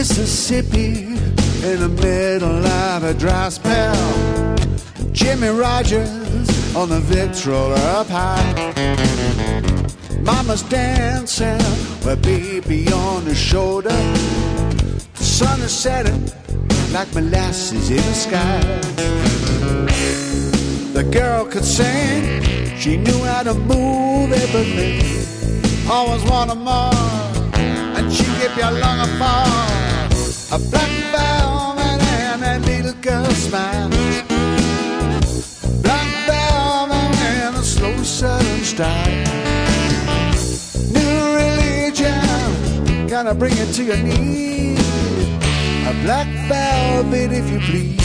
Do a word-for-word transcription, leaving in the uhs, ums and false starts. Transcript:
Mississippi in the middle of a dry spell. Jimmy Rogers on the Victrola up high. Mama's dancing with baby on her shoulder. The sun is setting like molasses in the sky. The girl could sing, she knew how to move everything. Always wanted more, and she gave you a long affair. A black velvet and a little girl smile. Black velvet and a slow southern style. New religion, gonna bring it to your knees. A black velvet if you please.